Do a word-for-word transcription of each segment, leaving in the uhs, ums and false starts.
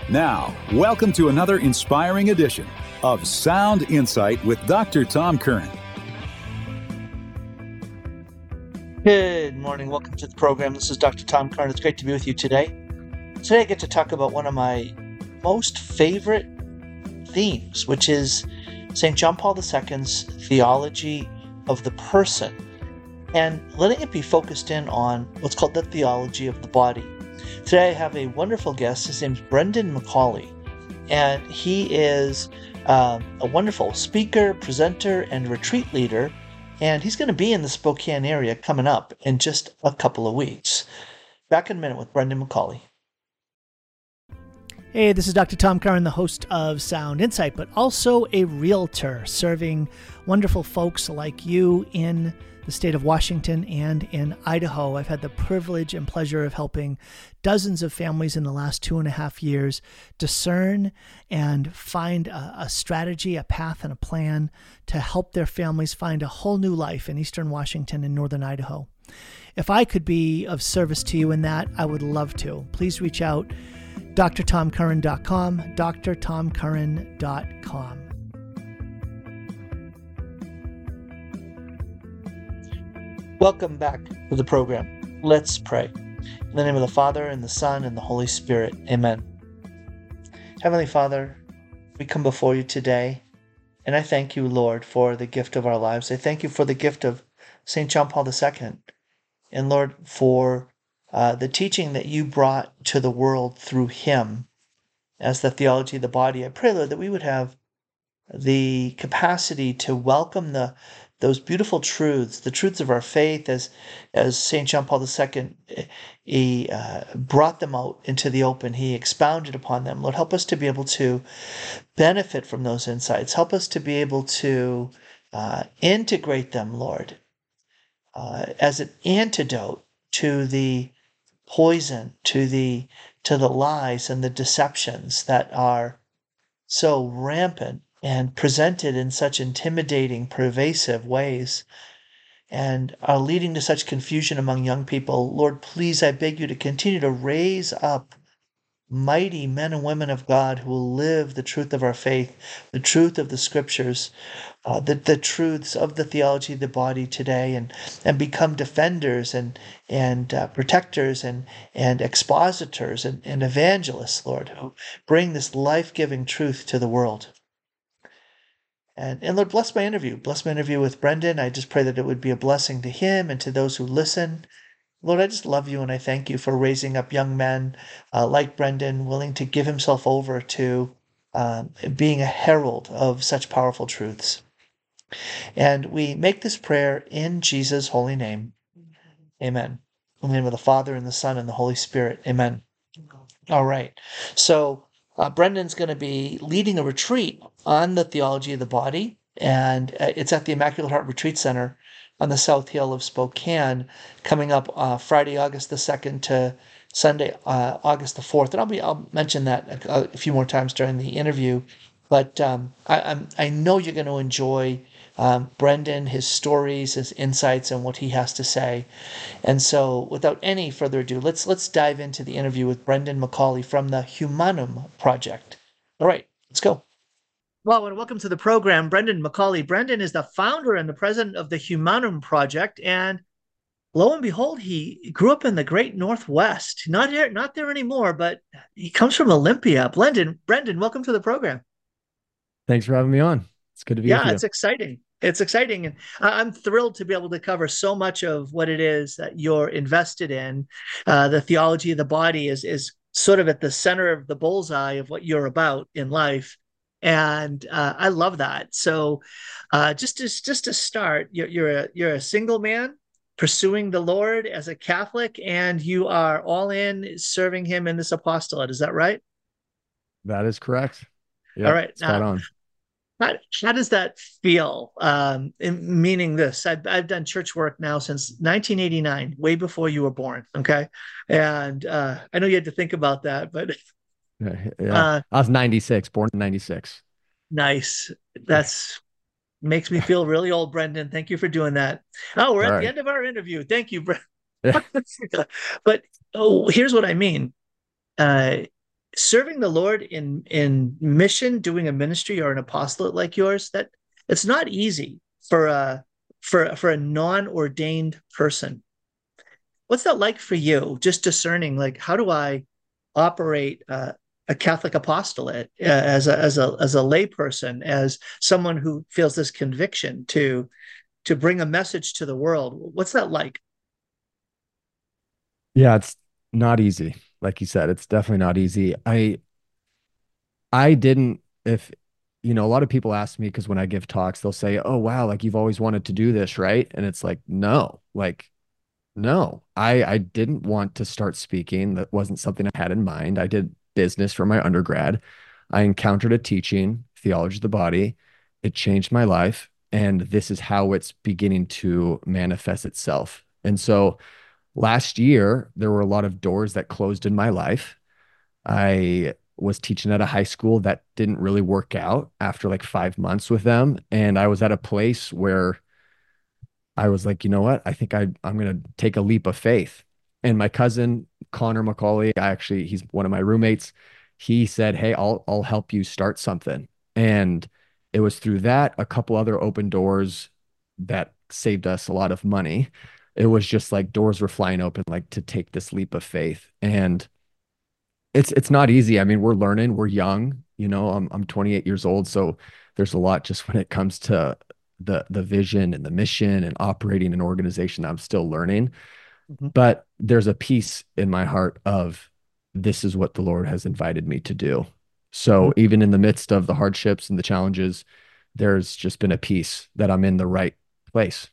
Now, welcome to another inspiring edition of Sound Insight with Doctor Tom Curran. Good morning. Welcome to the program. This is Doctor Tom Curran. It's great to be with you today. Today I get to talk about one of my most favorite themes, which is Saint John Paul the Second's theology of the person, and letting it be focused in on what's called the theology of the body. Today I have a wonderful guest. His name's Brendan McCauley, and he is um, a wonderful speaker, presenter, and retreat leader, and he's going to be in the Spokane area coming up in just a couple of weeks. Back in a minute with Brendan McCauley. Hey, this is Doctor Tom Curran, the host of Sound Insight, but also a realtor serving wonderful folks like you in the state of Washington and in Idaho. I've had the privilege and pleasure of helping dozens of families in the last two and a half years discern and find a, a strategy, a path, and a plan to help their families find a whole new life in Eastern Washington and Northern Idaho. If I could be of service to you in that, I would love to. Please reach out, d r tom curran dot com, d r tom curran dot com. Welcome back to the program. Let's pray. In the name of the Father, and the Son, and the Holy Spirit. Amen. Heavenly Father, we come before you today, and I thank you, Lord, for the gift of our lives. I thank you for the gift of Saint John Paul the Second, and Lord, for uh, the teaching that you brought to the world through him as the theology of the body. I pray, Lord, that we would have the capacity to welcome the those beautiful truths, the truths of our faith, as as Saint John Paul the Second, he uh, brought them out into the open. He expounded upon them. Lord, help us to be able to benefit from those insights. Help us to be able to uh, integrate them, Lord, uh, as an antidote to the poison, to the to the lies and the deceptions that are so rampant and presented in such intimidating, pervasive ways, and are leading to such confusion among young people. Lord, please, I beg you to continue to raise up mighty men and women of God who will live the truth of our faith, the truth of the scriptures, uh, the, the truths of the theology of the body today, and, and become defenders and and uh, protectors and, and expositors and, and evangelists, Lord, who bring this life-giving truth to the world. And, and Lord, bless my interview. Bless my interview with Brendan. I just pray that it would be a blessing to him and to those who listen. Lord, I just love you, and I thank you for raising up young men uh, like Brendan, willing to give himself over to um, being a herald of such powerful truths. And we make this prayer in Jesus' holy name. Amen. In the name of the Father, and the Son, and the Holy Spirit. Amen. All right. So Uh, Brendan's going to be leading a retreat on the theology of the body, and uh, it's at the Immaculate Heart Retreat Center on the South Hill of Spokane, coming up uh, Friday, August the second to Sunday, uh, August the fourth. And I'll be I'll mention that a, a few more times during the interview, but um, I, I'm I know you're going to enjoy um, Brendan, his stories, his insights, and what he has to say. And so, without any further ado, let's let's dive into the interview with Brendan McCauley from the Humanum Project. All right, let's go. Well, and welcome to the program, Brendan McCauley. Brendan is the founder and the president of the Humanum Project, and lo and behold, he grew up in the Great Northwest. Not here, not there anymore, but he comes from Olympia. Brendan, Brendan, welcome to the program. Thanks for having me on. It's good to be yeah, with you. Yeah, it's exciting. It's exciting. And I'm thrilled to be able to cover so much of what it is that you're invested in. Uh, the theology of the body is, is sort of at the center of the bullseye of what you're about in life. And uh, I love that. So uh, just, to, just to start, you're, you're, a, you're a single man pursuing the Lord as a Catholic, and you are all in serving him in this apostolate. Is that right? That is correct. Yep, all right. Spot uh, on. How, how does that feel? Um, in, meaning this, I've, I've done church work now since nineteen eighty-nine, way before you were born. Okay. And uh, I know you had to think about that, but Yeah, yeah. Uh, I was ninety-six, born in ninety-six. Nice. That's makes me feel really old, Brendan. Thank you for doing that. Oh, we're All at right. the end of our interview. Thank you, Brendan. But oh, here's what I mean. Uh, serving the Lord in in mission, doing a ministry or an apostolate like yours, that it's not easy for a for for a non-ordained person. What's that like for you? Just discerning, like, how do I operate uh, a Catholic apostolate uh, as a as a as a layperson, as someone who feels this conviction to to bring a message to the world? What's that like? Yeah, it's not easy. Like you said, it's definitely not easy. I I didn't if you know, a lot of people ask me because when I give talks, they'll say, "Oh, wow, like you've always wanted to do this, right?" And it's like, "No." Like no, I I didn't want to start speaking. That wasn't something I had in mind. I did business for my undergrad. I encountered a teaching, theology of the body. It changed my life, and this is how it's beginning to manifest itself. And so last year, there were a lot of doors that closed in my life. I was teaching at a high school that didn't really work out after like five months with them. And I was at a place where I was like, you know what? I think I, I'm going to take a leap of faith. And my cousin, Connor McCauley, I actually, he's one of my roommates. He said, "Hey, I'll, I'll help you start something." And it was through that, a couple other open doors that saved us a lot of money. It was just like doors were flying open, like to take this leap of faith. And it's, it's not easy. I mean, we're learning, we're young, you know, I'm, I'm twenty-eight years old. So there's a lot just when it comes to the the vision and the mission and operating an organization. I'm still learning, Mhm. but there's a peace in my heart of this is what the Lord has invited me to do. So even in the midst of the hardships and the challenges, there's just been a peace that I'm in the right place.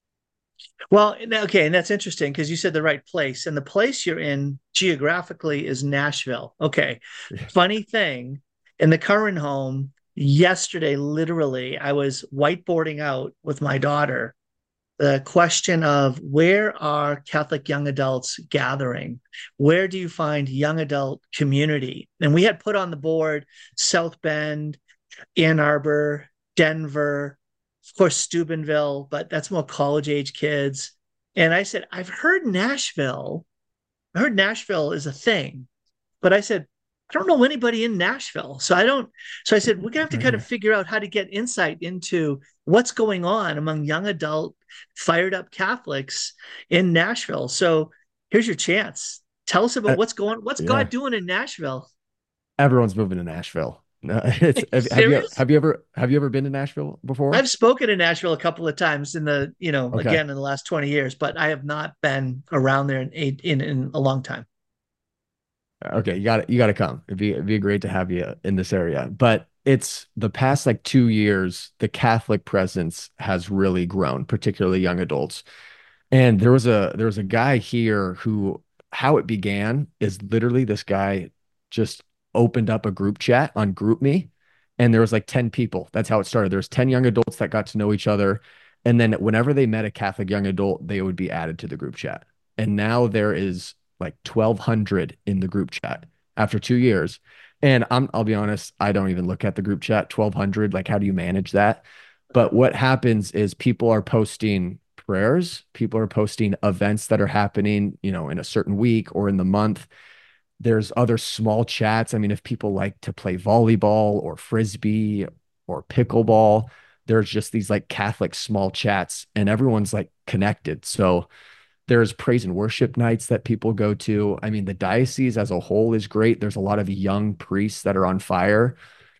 Well, okay, and that's interesting because you said the right place, and the place you're in geographically is Nashville. Okay, funny thing, in the current home yesterday, literally, I was whiteboarding out with my daughter the question of where are Catholic young adults gathering? Where do you find young adult community? And we had put on the board South Bend, Ann Arbor, Denver, of course, Steubenville, but that's more college age kids. And I said, I've heard Nashville. I heard Nashville is a thing, but I said, I don't know anybody in Nashville. So I don't, so I said, we're gonna have to kind of figure out how to get insight into what's going on among young adult, fired up Catholics in Nashville. So here's your chance. Tell us about Uh, what's going, what's yeah, God doing in Nashville? everyone's moving to Nashville. No, it's have, have you Serious? have you ever have you ever been to Nashville before? I've spoken in Nashville a couple of times in the, you know, Okay. again in the last twenty years, but I have not been around there in in, in a long time. Okay, you got to you got to come. It'd be it'd be great to have you in this area. But it's the past like two years, the Catholic presence has really grown, particularly young adults. And there was a there was a guy here who how it began is literally this guy just opened up a group chat on GroupMe, and there was like ten people. That's how it started. There was ten young adults that got to know each other. And then whenever they met a Catholic young adult, they would be added to the group chat. And now there is like twelve hundred in the group chat after two years. And I'm I'll be honest, I don't even look at the group chat. twelve hundred, like how do you manage that? But what happens is people are posting prayers, people are posting events that are happening, you know, in a certain week or in the month. There's other small chats. I mean, if people like to play volleyball or frisbee or pickleball, there's just these like Catholic small chats and everyone's like connected. So there's praise and worship nights that people go to. I mean, the diocese as a whole is great. There's a lot of young priests that are on fire.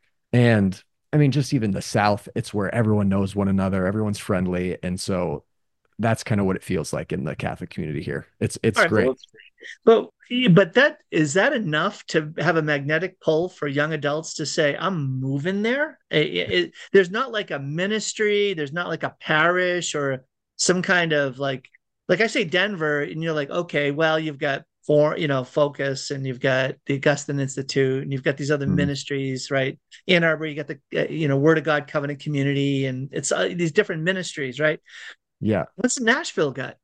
And I mean, just even the South, it's where everyone knows one another, everyone's friendly. And so that's kind of what it feels like in the Catholic community here. It's All it's right, well, great. but but that is that enough to have a magnetic pull for young adults to say, I'm moving there? It- it- there's not like a ministry, there's not like a parish or some kind of like like I say Denver, and you're like, okay, well, you've got four, you know, Focus, and you've got the Augustine Institute, and you've got these other Mm, ministries, right? Ann Arbor, you got the uh, you know Word of God Covenant Community, and it's uh, these different ministries, right? yeah. What's Nashville got?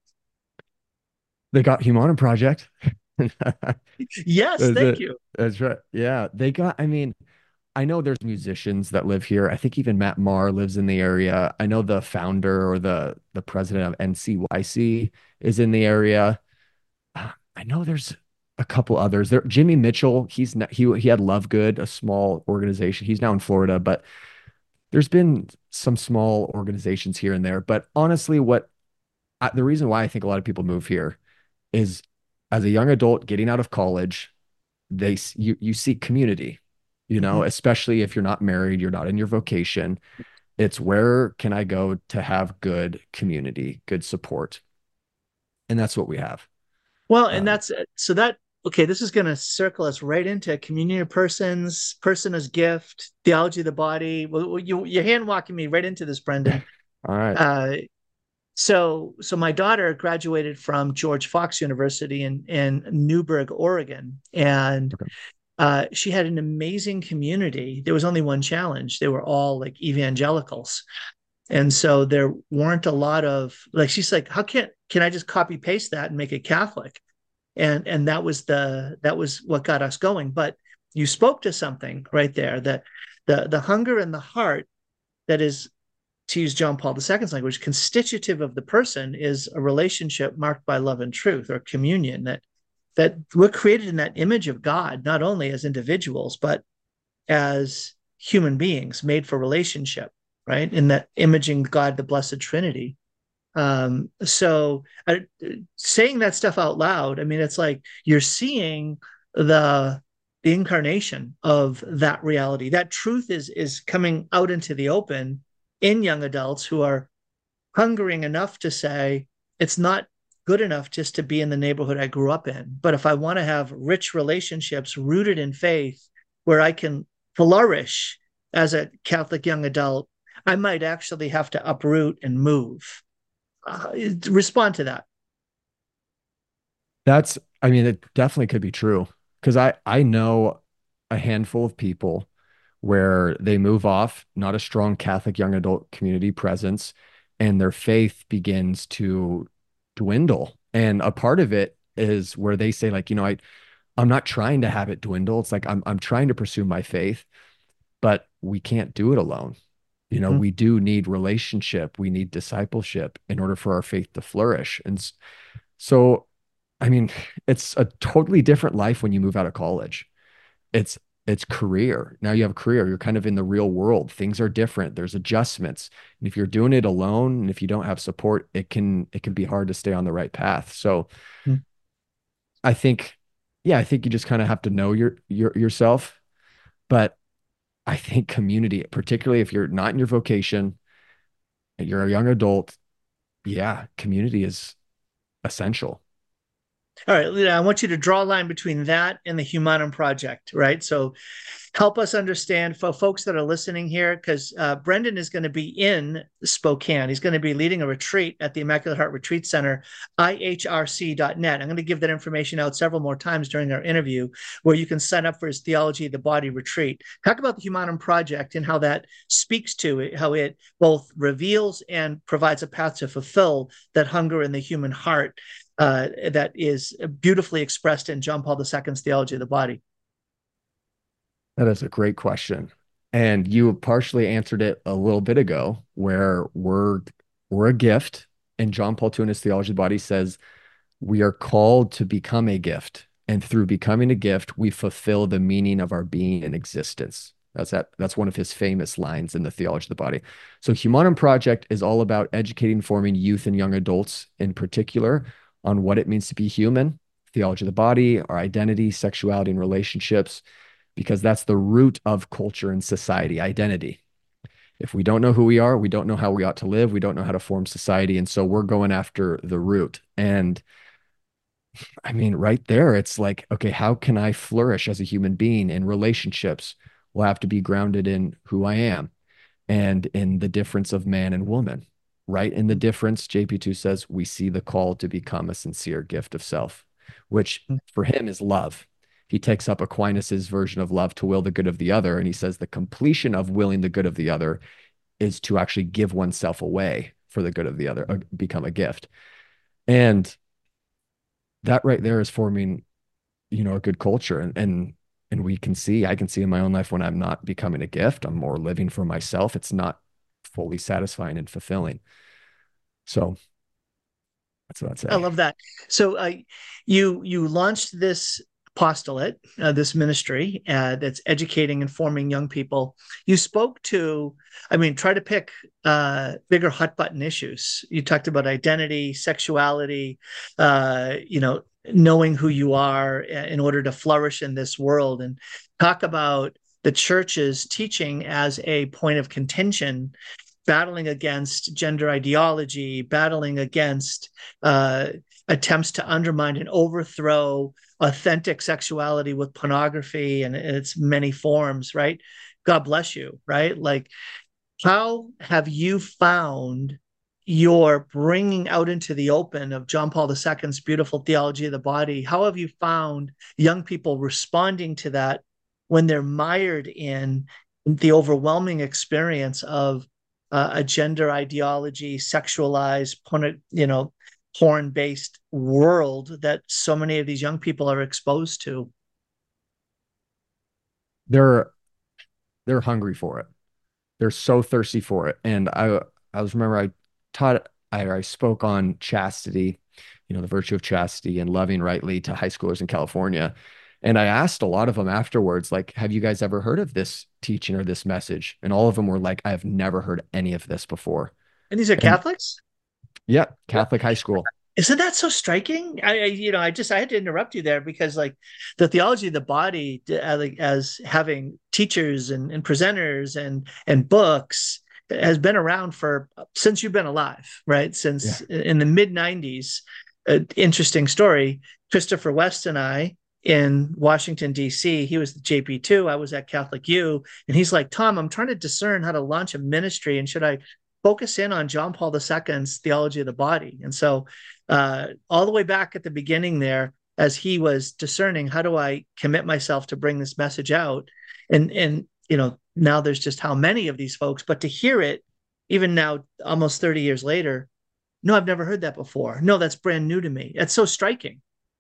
They got Humana Project. Yes, That's thank it. you. That's right. Yeah. They got, I mean, I know there's musicians that live here. I think even Matt Maher lives in the area. I know the founder or the the president of N C Y C is in the area. Uh, I know there's a couple others there. Jimmy Mitchell, he's not, he he had Love Good, a small organization. He's now in Florida, but there's been some small organizations here and there. But honestly, what I, the reason why I think a lot of people move here is as a young adult getting out of college, they you you seek community, you know, Mhm. especially if you're not married, you're not in your vocation. It's where can I go to have good community, good support, and that's what we have. Well, and Um, that's so that okay, this is going to circle us right into communion of persons, person as gift, theology of the body. Well, you you're hand walking me right into this, Brendan. all right. Uh, so so my daughter graduated from George Fox University in in Newberg, Oregon, and Okay. uh, she had an amazing community. There was only one challenge. They were all like evangelicals. And so there weren't a lot of like she's like, how can can I just copy paste that and make it Catholic? And and that was the that was what got us going. But you spoke to something right there that the the hunger in the heart that is, to use John Paul the Second's language, constitutive of the person is a relationship marked by love and truth or communion that that we're created in that image of God, not only as individuals, but as human beings made for relationship, right? In that imaging God, the Blessed Trinity. Um, so uh, saying that stuff out loud, I mean, it's like you're seeing the the incarnation of that reality. That truth is is coming out into the open in young adults who are hungering enough to say it's not good enough just to be in the neighborhood I grew up in. But if I want to have rich relationships rooted in faith where I can flourish as a Catholic young adult, I might actually have to uproot and move. Uh, respond to that. That's, I mean, it definitely could be true because I I know a handful of people where they move off, not a strong Catholic young adult community presence, and their faith begins to dwindle. And a part of it is where they say, like, you know, I I'm not trying to have it dwindle. It's like I'm I'm trying to pursue my faith, but we can't do it alone. You know, Mhm. we do need relationship, we need discipleship in order for our faith to flourish. And so, I mean, it's a totally different life when you move out of college. It's it's career. Now you have a career. You're kind of in the real world. Things are different. There's adjustments. And if you're doing it alone and if you don't have support, it can it can be hard to stay on the right path. So I think, yeah, I think you just kind of have to know your your yourself. But I think community, particularly if you're not in your vocation, and you're a young adult, yeah, community is essential. All right, Lita, I want you to draw a line between that and the Humanum Project, right? So help us understand for folks that are listening here, because uh, Brendan is going to be in Spokane. He's going to be leading a retreat at the Immaculate Heart Retreat Center, I H R C dot net. I'm going to give that information out several more times during our interview, where you can sign up for his Theology of the Body retreat. Talk about the Humanum Project and how that speaks to it, how it both reveals and provides a path to fulfill that hunger in the human heart uh, that is beautifully expressed in John Paul the Second's Theology of the Body. That is a great question. And you partially answered it a little bit ago, where we're we're a gift. And John Paul two in his Theology of the Body says we are called to become a gift. And through becoming a gift, we fulfill the meaning of our being and existence. That's that. That's one of his famous lines in the Theology of the Body. So Humanum Project is all about educating, forming youth and young adults in particular on what it means to be human, theology of the body, our identity, sexuality, and relationships, because that's the root of culture and society, identity. If we don't know who we are, we don't know how we ought to live, we don't know how to form society. And so we're going after the root. And I mean, right there, it's like, okay, how can I flourish as a human being in relationships? Will have to be grounded in who I am and in the difference of man and woman. Right in the difference, J P two says, we see the call to become a sincere gift of self, which for him is love. He takes up Aquinas's version of love to will the good of the other. And he says the completion of willing the good of the other is to actually give oneself away for the good of the other, uh, become a gift. And that right there is forming, you know, a good culture. And, and, and we can see, I can see in my own life when I'm not becoming a gift, I'm more living for myself. It's not fully satisfying and fulfilling. So That's what I'd say. I love that. So uh, you you launched this apostolate, uh, this ministry uh, that's educating and forming young people. You spoke to, I mean, try to pick uh, bigger hot button issues. You talked about identity, sexuality, uh, you know, knowing who you are in order to flourish in this world, and talk about the church's teaching as a point of contention, battling against gender ideology, battling against uh, attempts to undermine and overthrow authentic sexuality with pornography and its many forms, right? God bless you, right? Like, how have you found your bringing out into the open of John Paul the Second's beautiful theology of the body? How have you found young people responding to that when they're mired in the overwhelming experience of uh, a gender ideology, sexualized, porn, you know, porn-based world that so many of these young people are exposed to? They're they're hungry for it. They're so thirsty for it. And I I was remember I taught I, I spoke on chastity, you know, the virtue of chastity and loving rightly to high schoolers in California. And I asked a lot of them afterwards, like, have you guys ever heard of this teaching or this message? And all of them were like, I have never heard any of this before. And these are and, Catholics? Yeah, Catholic high school. Isn't that so striking? I, I, you know, I just I had to interrupt you there because, like, the theology of the body, as having teachers and, and presenters and and books, has been around for since you've been alive, right? Since yeah. in the mid nineties. Uh, interesting story. Christopher West and I in Washington, D C, he was the J P two. I was at Catholic U, and he's like, Tom, I'm trying to discern how to launch a ministry, and should I focus in on John Paul the Second's theology of the body? And so uh, all the way back at the beginning there, as he was discerning, how do I commit myself to bring this message out? And, and you know, now there's just how many of these folks, but to hear it, even now, almost thirty years later, no, I've never heard that before. No, that's brand new to me. It's so striking.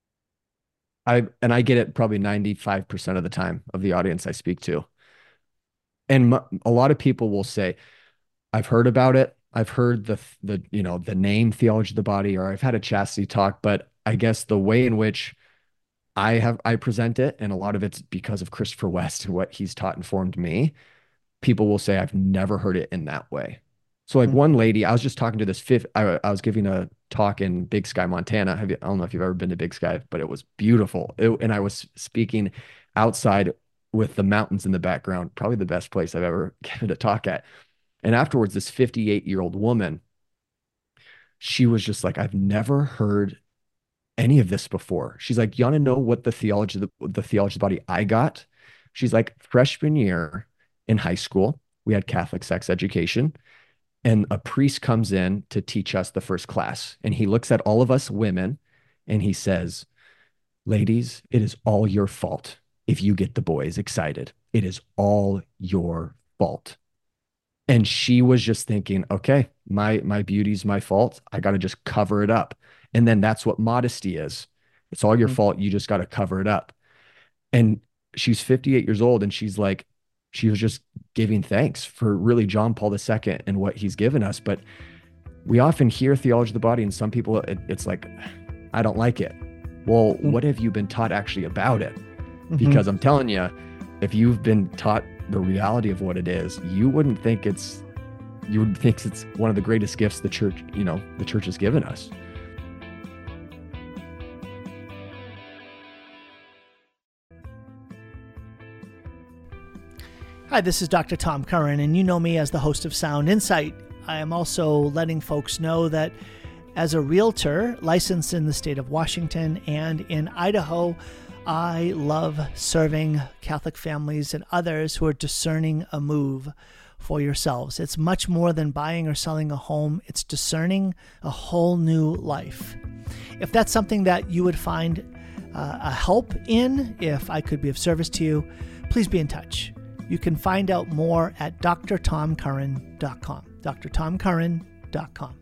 I and I get it probably ninety-five percent of the time of the audience I speak to. And m- a lot of people will say, I've heard about it. I've heard the, the, you know, the name theology of the body, or I've had a chastity talk, but I guess the way in which I have, I present it, and a lot of it's because of Christopher West and what he's taught and formed me, people will say, I've never heard it in that way. So like mm-hmm. one lady, I was just talking to this fifth, I, I was giving a talk in Big Sky, Montana. Have you, I don't know if you've ever been to Big Sky, but it was beautiful. It, and I was speaking outside with the mountains in the background, probably the best place I've ever given a talk at. And afterwards, this fifty-eight year old woman, she was just like, I've never heard any of this before. She's like, you want to know what the theology, the, the theology of the body I got? She's like, freshman year in high school, we had Catholic sex education, and a priest comes in to teach us the first class. And he looks at all of us women and he says, ladies, it is all your fault if you get the boys excited. It is all your fault. And she was just thinking, okay, my, my beauty's my fault. I got to just cover it up. And then that's what modesty is. It's all your mm-hmm. fault. You just got to cover it up. And she's fifty-eight years old. And she's like, she was just giving thanks for really John Paul the Second and what he's given us. But we often hear theology of the body, and some people, it, it's like, I don't like it. Well, mm-hmm. what have you been taught actually about it? Mm-hmm. Because I'm telling you, if you've been taught the reality of what it is, you wouldn't think it's, you would think it's one of the greatest gifts the church, you know, the church has given us. Hi, this is Doctor Tom Curran, and you know me as the host of Sound Insight. I am also letting folks know that as a realtor licensed in the state of Washington and in Idaho, I love serving Catholic families and others who are discerning a move for yourselves. It's much more than buying or selling a home. It's discerning a whole new life. If that's something that you would find uh, a help in, if I could be of service to you, please be in touch. You can find out more at d r tom curran dot com. d r tom curran dot com.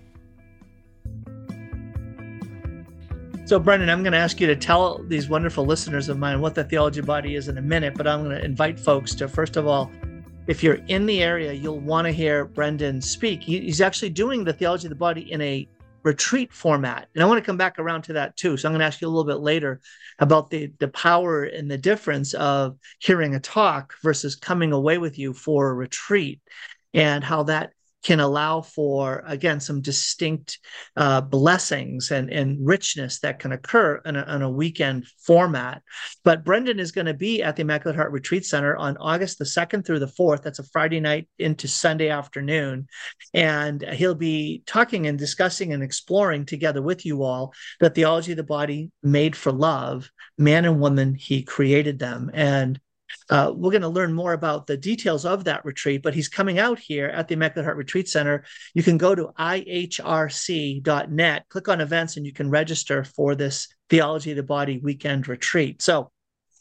So, Brendan, I'm going to ask you to tell these wonderful listeners of mine what the theology body is in a minute, but I'm going to invite folks to, first of all, if you're in the area, you'll want to hear Brendan speak. He's actually doing the theology of the body in a retreat format. And I want to come back around to that too. So I'm going to ask you a little bit later about the, the power and the difference of hearing a talk versus coming away with you for a retreat, and how that can allow for, again, some distinct uh, blessings and, and richness that can occur in a, in a weekend format. But Brendan is going to be at the Immaculate Heart Retreat Center on August the second through the fourth. That's a Friday night into Sunday afternoon. And he'll be talking and discussing and exploring together with you all the theology of the body made for love, man and woman, he created them. And Uh, we're going to learn more about the details of that retreat, but he's coming out here at the Immaculate Heart Retreat Center. You can go to I H R C dot net, click on events, and you can register for this Theology of the Body weekend retreat. So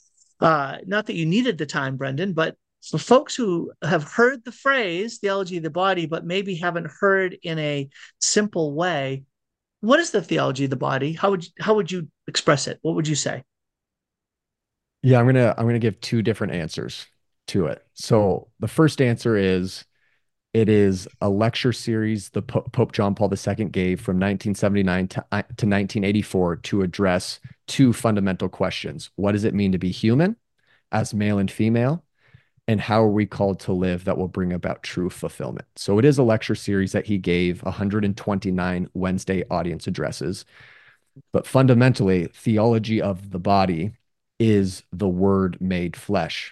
uh, not that you needed the time, Brendan, but for folks who have heard the phrase theology of the body, but maybe haven't heard in a simple way, what is the theology of the body? How would you, how would you express it? What would you say? Yeah, I'm gonna I'm gonna give two different answers to it. So the first answer is it is a lecture series the po Pope John Paul the Second gave from nineteen seventy-nine to, uh, to nineteen eighty-four to address two fundamental questions. What does it mean to be human as male and female? And how are we called to live that will bring about true fulfillment? So it is a lecture series that he gave one hundred twenty-nine Wednesday audience addresses. But fundamentally, theology of the body is the Word made flesh.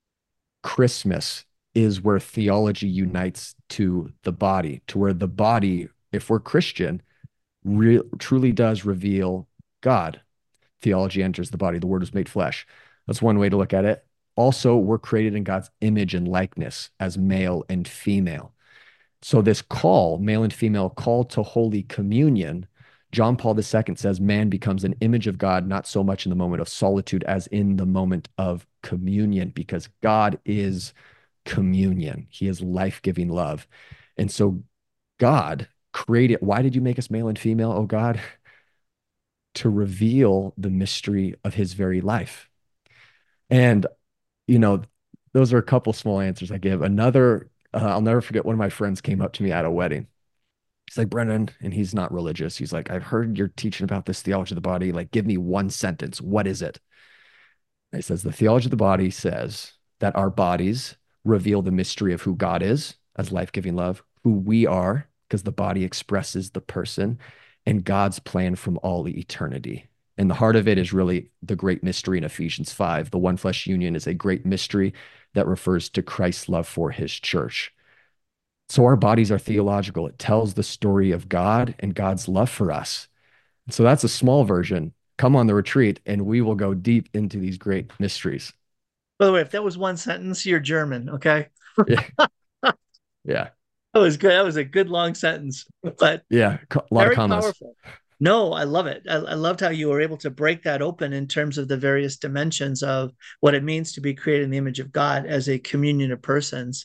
Christmas is where theology unites to the body, to where the body, if we're Christian, re truly does reveal God. Theology enters the body. The Word is made flesh. That's one way to look at it. Also, we're created in God's image and likeness as male and female. So this call, male and female call to Holy Communion, John Paul the Second says man becomes an image of God, not so much in the moment of solitude as in the moment of communion, because God is communion. He is life-giving love. And so God created, why did you make us male and female, oh God? To reveal the mystery of his very life. And, you know, those are a couple small answers I give. Another, uh, I'll never forget, one of my friends came up to me at a wedding. He's like, Brendan, and he's not religious. He's like, I've heard you're teaching about this theology of the body. Like, give me one sentence. What is it? And he says, the theology of the body says that our bodies reveal the mystery of who God is as life-giving love, who we are, because the body expresses the person, and God's plan from all eternity. And the heart of it is really the great mystery in Ephesians five. The one flesh union is a great mystery that refers to Christ's love for his church. So our bodies are theological. It tells the story of God and God's love for us. So that's a small version. Come on the retreat and we will go deep into these great mysteries. By the way, if that was one sentence, you're German, okay? Yeah. Yeah. That was good. That was a good long sentence, but yeah, a lot very of commas. Powerful. No, I love it. I, I loved how you were able to break that open in terms of the various dimensions of what it means to be created in the image of God as a communion of persons.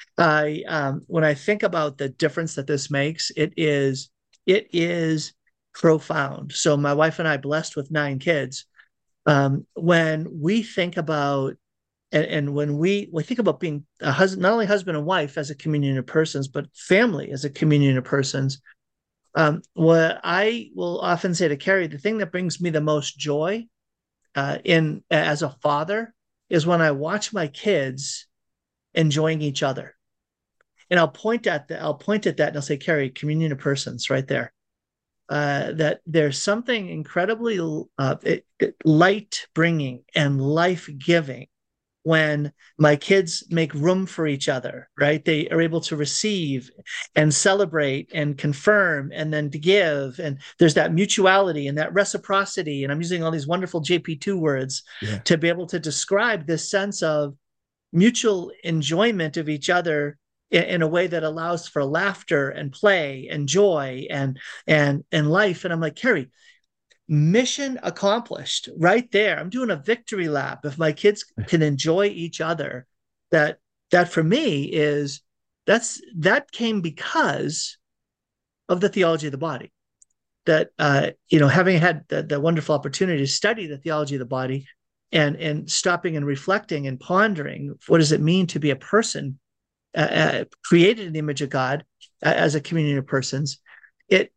I um, when I think about the difference that this makes, it is it is profound. So my wife and I, blessed with nine kids, um, when we think about and, and when we we think about being a husband, not only husband and wife as a communion of persons, but family as a communion of persons. Um, what I will often say to Carrie, the thing that brings me the most joy uh, in as a father is when I watch my kids enjoying each other. And I'll point at the, I'll point at that and I'll say, Carrie, communion of persons right there. Uh, that there's something incredibly uh, it, it, light bringing and life giving when my kids make room for each other, right? They are able to receive and celebrate and confirm and then to give. And there's that mutuality and that reciprocity. And I'm using all these wonderful J P two words yeah. to be able to describe this sense of mutual enjoyment of each other in, in a way that allows for laughter and play and joy and, and, and life. And I'm like, Carrie, mission accomplished right there. I'm doing a victory lap. If my kids can enjoy each other, that that for me is that's that came because of the theology of the body. That uh, you know, having had the, the wonderful opportunity to study the theology of the body, and and stopping and reflecting and pondering what does it mean to be a person uh, uh, created in the image of God uh, as a communion of persons, it.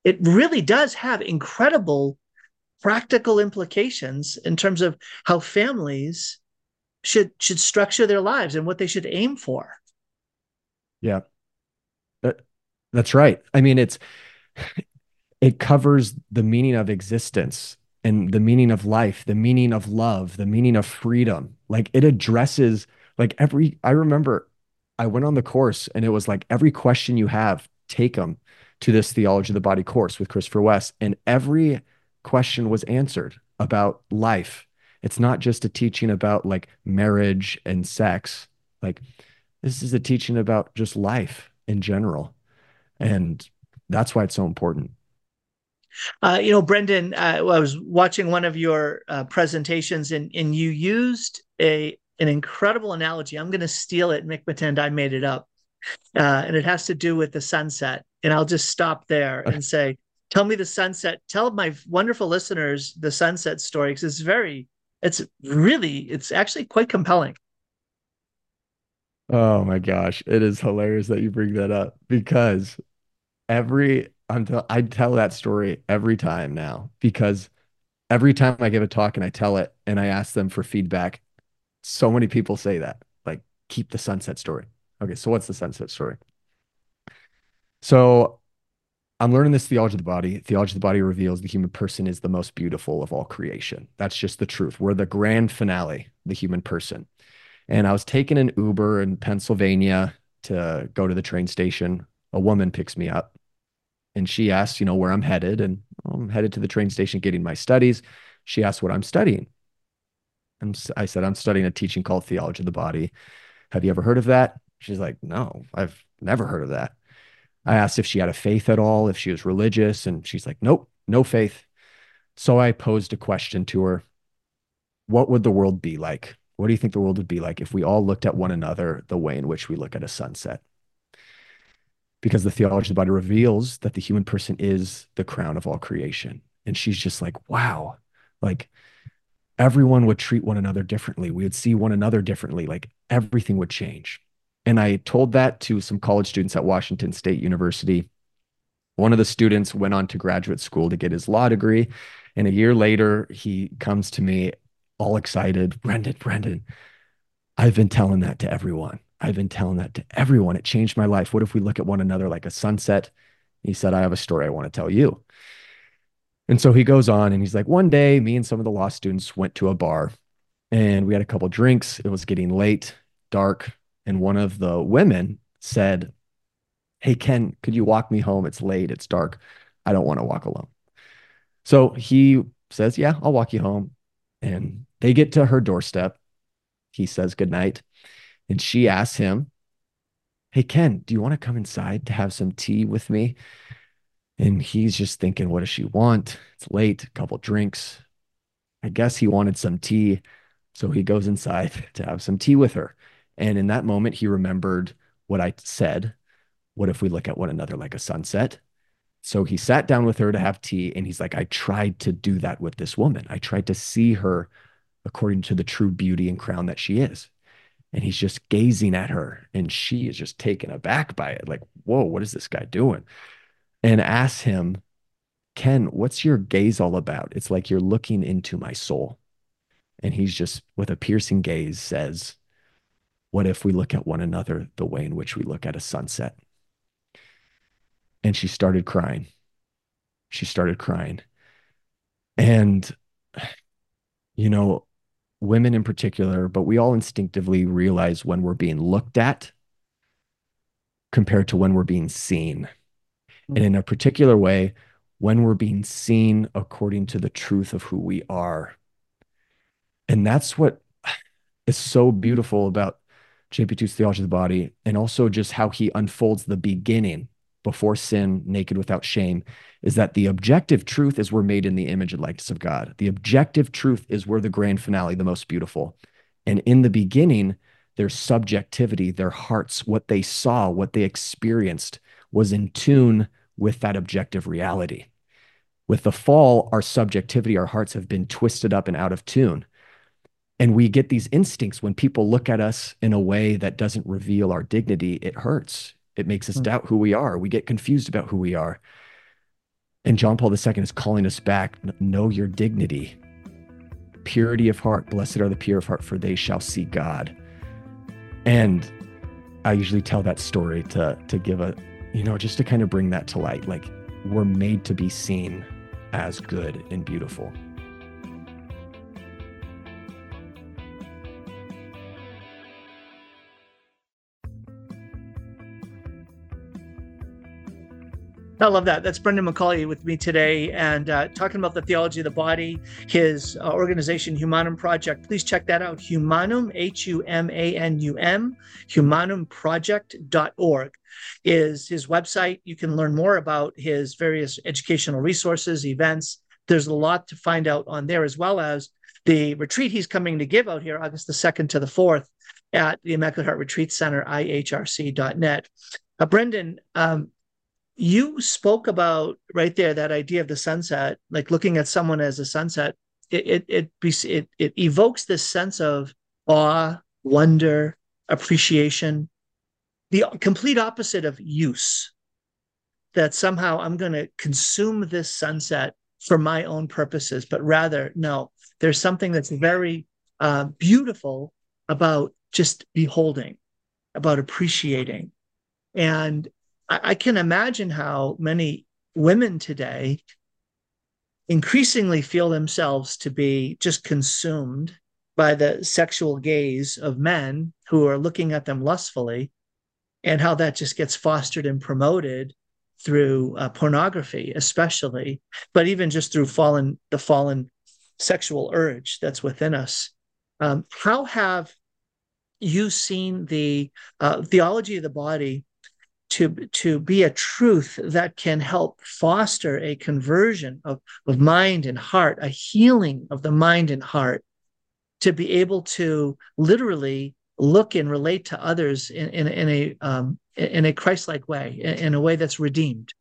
it really does have incredible practical implications in terms of how families should should structure their lives and what they should aim for. Yeah, that, that's right. I mean, it's it covers the meaning of existence and the meaning of life, the meaning of love, the meaning of freedom. Like it addresses like every, I remember I went on the course and it was like every question you have, take them to this Theology of the Body course with Christopher West. And every question was answered about life. It's not just a teaching about like marriage and sex. Like this is a teaching about just life in general. And that's why it's so important. Uh, you know, Brendan, uh, I was watching one of your uh, presentations, and and you used a an incredible analogy. I'm going to steal it, Mick pretend I made it up, uh, and it has to do with the sunset. And I'll just stop there and say, tell me the sunset. Tell my wonderful listeners the sunset story, because it's very, it's really, it's actually quite compelling. Oh my gosh, it is hilarious that you bring that up because every I'm tell, I tell that story every time now because every time I give a talk and I tell it and I ask them for feedback, so many people say that, like, keep the sunset story. Okay, so what's the sunset story? So I'm learning this theology of the body. Theology of the body reveals the human person is the most beautiful of all creation. That's just the truth. We're the grand finale, the human person. And I was taking an Uber in Pennsylvania to go to the train station. A woman picks me up and she asks, you know, where I'm headed. And well, I'm headed to the train station getting my studies. She asked what I'm studying. And I said, I'm studying a teaching called Theology of the Body. Have you ever heard of that? She's like, no, I've never heard of that. I asked if she had a faith at all, if she was religious. And she's like, nope, no faith. So I posed a question to her. What would the world be like? What do you think the world would be like if we all looked at one another the way in which we look at a sunset? Because the theology of the body reveals that the human person is the crown of all creation. And she's just like, wow, like everyone would treat one another differently. We would see one another differently. Like everything would change. And I told that to some college students at Washington State University. One of the students went on to graduate school to get his law degree. And a year later, he comes to me all excited. Brendan, Brendan, I've been telling that to everyone. I've been telling that to everyone. It changed my life. What if we look at one another like a sunset? He said, I have a story I want to tell you. And so he goes on and he's like, one day, me and some of the law students went to a bar and we had a couple drinks. It was getting late, dark. And one of the women said, hey, Ken, could you walk me home? It's late. It's dark. I don't want to walk alone. So he says, yeah, I'll walk you home. And they get to her doorstep. He says goodnight. And she asks him, hey, Ken, do you want to come inside to have some tea with me? And he's just thinking, what does she want? It's late, a couple drinks. I guess he wanted some tea. So he goes inside to have some tea with her. And in that moment, he remembered what I said. What if we look at one another like a sunset? So he sat down with her to have tea. And he's like, I tried to do that with this woman. I tried to see her according to the true beauty and crown that she is. And he's just gazing at her. And she is just taken aback by it. Like, whoa, what is this guy doing? And asks him, Ken, what's your gaze all about? It's like you're looking into my soul. And he's just, with a piercing gaze, says, what if we look at one another the way in which we look at a sunset? And she started crying. She started crying. And, you know, women in particular, but we all instinctively realize when we're being looked at compared to when we're being seen. And in a particular way, when we're being seen according to the truth of who we are. And that's what is so beautiful about J P two's Theology of the Body, and also just how he unfolds the beginning before sin, naked without shame, is that the objective truth is we're made in the image and likeness of God. The objective truth is we're the grand finale, the most beautiful. And in the beginning, their subjectivity, their hearts, what they saw, what they experienced was in tune with that objective reality. With the fall, our subjectivity, our hearts have been twisted up and out of tune. And we get these instincts when people look at us in a way that doesn't reveal our dignity. It hurts. It makes us doubt who we are. We get confused about who we are. And John Paul the Second is calling us back, know your dignity, purity of heart. Blessed are the pure of heart, for they shall see God. And I usually tell that story to, to give a, you know, just to kind of bring that to light. Like, we're made to be seen as good and beautiful. I love that. That's Brendan McCauley with me today, and uh, talking about the theology of the body, his uh, organization, Humanum Project. Please check that out. Humanum, H U M A N U M, humanum project dot org is his website. You can learn more about his various educational resources, events. There's a lot to find out on there, as well as the retreat he's coming to give out here, August the second to the fourth, at the Immaculate Heart Retreat Center, I H R C dot net. Uh, Brendan, um, you spoke about right there that idea of the sunset, like looking at someone as a sunset. It it it it, it evokes this sense of awe, wonder, appreciation, the complete opposite of use. That somehow I'm going to consume this sunset for my own purposes, but rather, no, there's something that's very uh, beautiful about just beholding, about appreciating. And I can imagine how many women today increasingly feel themselves to be just consumed by the sexual gaze of men who are looking at them lustfully, and how that just gets fostered and promoted through uh, pornography, especially, but even just through fallen the fallen sexual urge that's within us. Um, how have you seen the uh, theology of the body to, to be a truth that can help foster a conversion of, of mind and heart, a healing of the mind and heart, to be able to literally look and relate to others in, in, in a um, in a Christ-like way, in, in a way that's redeemed?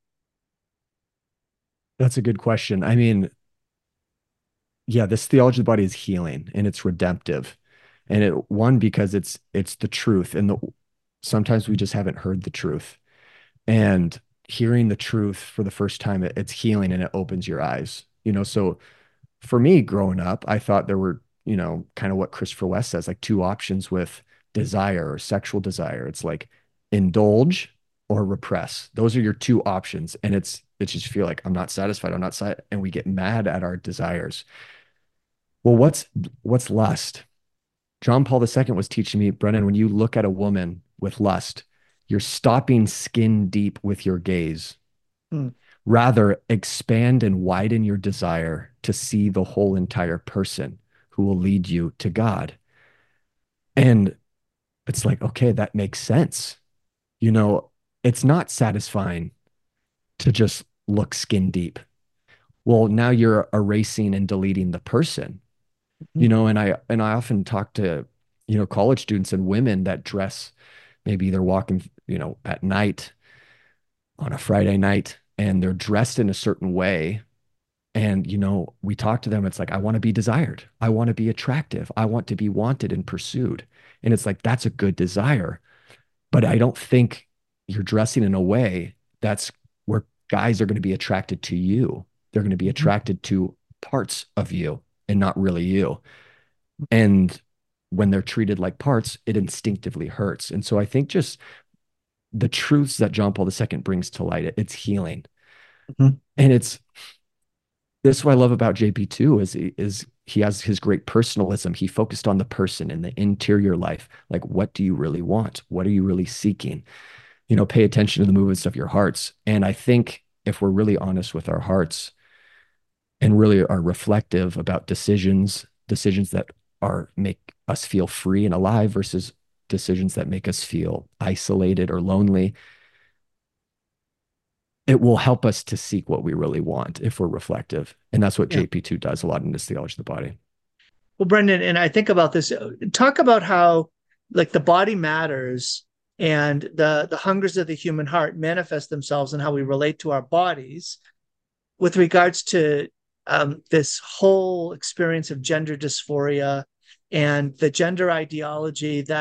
That's a good question. I mean, yeah, this theology of the body is healing and it's redemptive. And it, one, because it's it's the truth, and the sometimes we just haven't heard the truth, and hearing the truth for the first time, it, it's healing and it opens your eyes. You know, so for me growing up, I thought there were, you know, kind of what Christopher West says, like two options with desire or sexual desire. It's like indulge or repress. Those are your two options. And it's, it's just feel like I'm not satisfied. I'm not satisfied. And we get mad at our desires. Well, what's, what's lust? John Paul the Second was teaching me, Brennan, when you look at a woman with lust, you're stopping skin deep with your gaze. Hmm. Rather, expand and widen your desire to see the whole entire person who will lead you to God. And it's like, okay, that makes sense. You know, it's not satisfying to just look skin deep. Well, now you're erasing and deleting the person. You know, and I and I often talk to, you know, college students and women that dress, maybe they're walking, you know, at night on a Friday night, and they're dressed in a certain way. And, you know, we talk to them, it's like, I want to be desired. I want to be attractive. I want to be wanted and pursued. And it's like, that's a good desire. But I don't think you're dressing in a way that's where guys are going to be attracted to you. They're going to be attracted to parts of you and not really you. And when they're treated like parts, it instinctively hurts. And so I think just the truths that John Paul the Second brings to light, it, it's healing. Mm-hmm. And it's, this is what I love about J P too, is, is he has his great personalism. He focused on the person and the interior life. Like, what do you really want? What are you really seeking? You know, pay attention to the movements of your hearts. And I think if we're really honest with our hearts and really are reflective about decisions, decisions that are make us feel free and alive versus decisions that make us feel isolated or lonely, it will help us to seek what we really want if we're reflective. And that's what yeah. J P two does a lot in this theology of the body. Well, Brendan, and I think about this, talk about how like the body matters and the, the hungers of the human heart manifest themselves in how we relate to our bodies with regards to um, this whole experience of gender dysphoria and the gender ideology that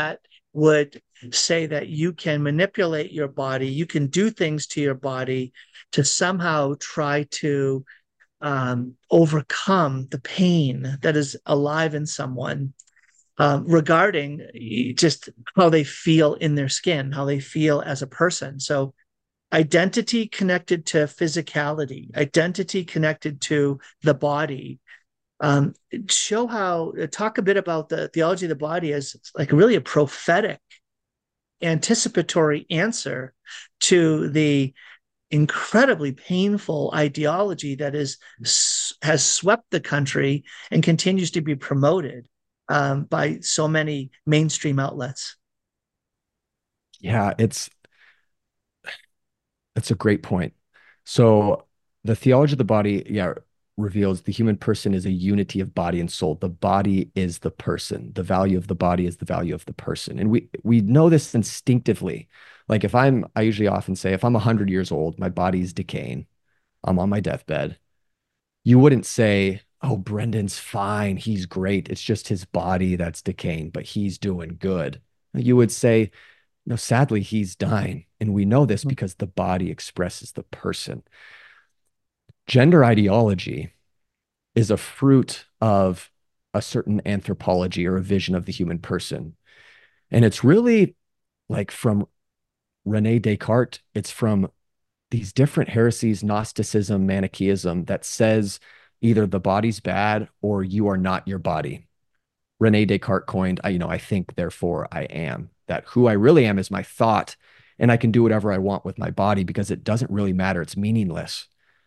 would say that you can manipulate your body, you can do things to your body to somehow try to um, overcome the pain that is alive in someone, um, regarding just how they feel in their skin, how they feel as a person. So identity connected to physicality, identity connected to the body. Um, show how, talk a bit about the theology of the body as like really a prophetic, anticipatory answer to the incredibly painful ideology that is has swept the country and continues to be promoted um, by so many mainstream outlets. Yeah, it's that's a great point. So the theology of the body, yeah, reveals the human person is a unity of body and soul. The body is the person. The value of the body is the value of the person. And we we know this instinctively. Like if I'm, I usually often say, if I'm one hundred years old, my body's decaying, I'm on my deathbed, you wouldn't say, oh, Brendan's fine, he's great. It's just his body that's decaying, but he's doing good. You would say, no, sadly, he's dying. And we know this because the body expresses the person. Gender ideology is a fruit of a certain anthropology or a vision of the human person. And it's really like from Rene Descartes, it's from these different heresies, Gnosticism, Manichaeism, that says either the body's bad or you are not your body. Rene Descartes coined, I, you know, I think, therefore I am. That who I really am is my thought, and I can do whatever I want with my body because it doesn't really matter. It's meaningless.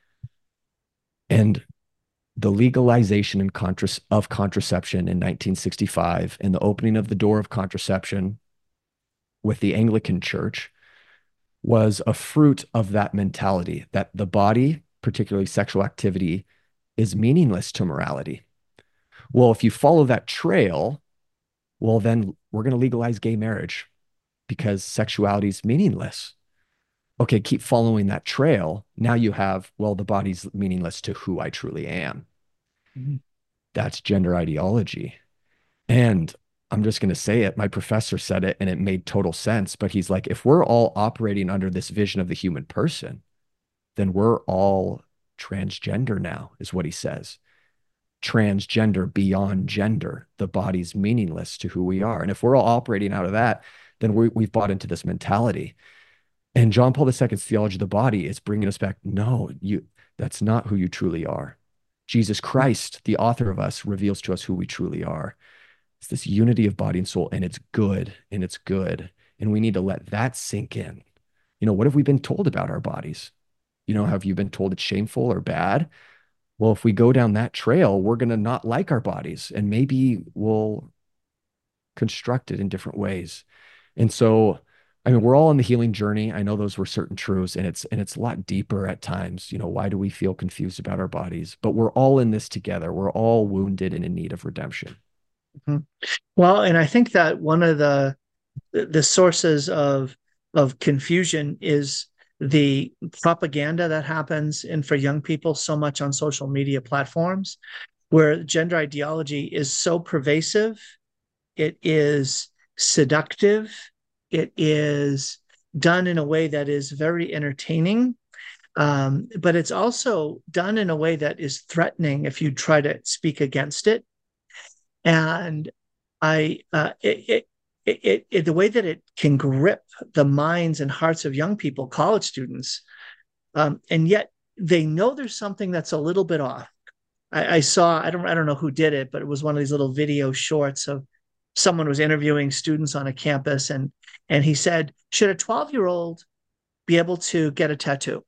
And the legalization and contra of contraception in nineteen sixty-five and the opening of the door of contraception with the Anglican Church was a fruit of that mentality that the body, particularly sexual activity, is meaningless to morality. Well, if you follow that trail, well, then we're going to legalize gay marriage because sexuality is meaningless. Okay, keep following that trail. Now you have, well, the body's meaningless to who I truly am. Mm-hmm. That's gender ideology. And I'm just going to say it. My professor said it and it made total sense. But he's like, if we're all operating under this vision of the human person, then we're all transgender now, is what he says. Transgender beyond gender. The body's meaningless to who we are. And if we're all operating out of that, then we, we've bought into this mentality. And John Paul the Second's theology of the body is bringing us back. No, you, that's not who you truly are. Jesus Christ, the author of us, reveals to us who we truly are. It's this unity of body and soul, and it's good, and it's good. And we need to let that sink in. You know, what have we been told about our bodies? You know, have you been told it's shameful or bad? Well, if we go down that trail, we're going to not like our bodies, and maybe we'll construct it in different ways. And so, I mean, we're all on the healing journey. I know those were certain truths, and it's and it's a lot deeper at times. You know, why do we feel confused about our bodies? But we're all in this together. We're all wounded and in need of redemption. Mm-hmm. Well, and I think that one of the the sources of of confusion is the propaganda that happens, and for young people, so much on social media platforms, where gender ideology is so pervasive, it is seductive, it is done in a way that is very entertaining, um, but it's also done in a way that is threatening if you try to speak against it. And I, uh, it, it, it, it, the way that it can grip the minds and hearts of young people, college students, um, and yet they know there's something that's a little bit off. I, I saw, I don't, I don't know who did it, but it was one of these little video shorts of someone was interviewing students on a campus, and and he said, should a twelve-year-old be able to get a tattoo?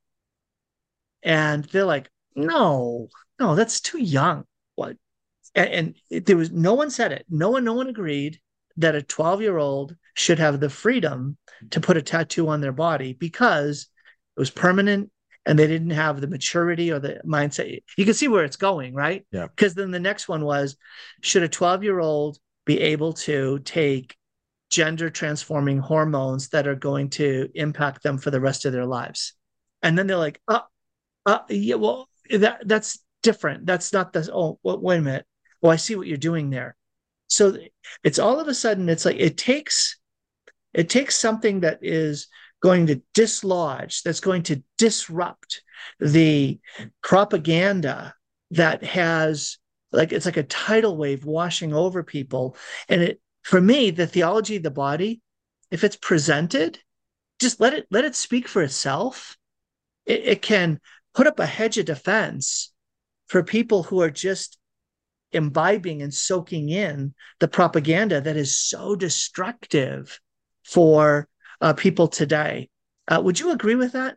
And they're like, no, no, that's too young. What? And, and there was no one said it. No one, no one agreed that a twelve-year-old should have the freedom to put a tattoo on their body because it was permanent and they didn't have the maturity or the mindset. You can see where it's going, right? Yeah. Because then the next one was, should a twelve-year-old be able to take gender transforming hormones that are going to impact them for the rest of their lives? And then they're like, uh, uh yeah, well, that that's different. That's not the, oh, well, wait a minute. Oh, I see what you're doing there. So it's all of a sudden, it's like, it takes It takes something that is going to dislodge, that's going to disrupt the propaganda that has, like, it's like a tidal wave washing over people. And it, for me, the theology of the body, if it's presented, just let it let it speak for itself. It, it can put up a hedge of defense for people who are just imbibing and soaking in the propaganda that is so destructive for uh, people today. Uh, would you agree with that?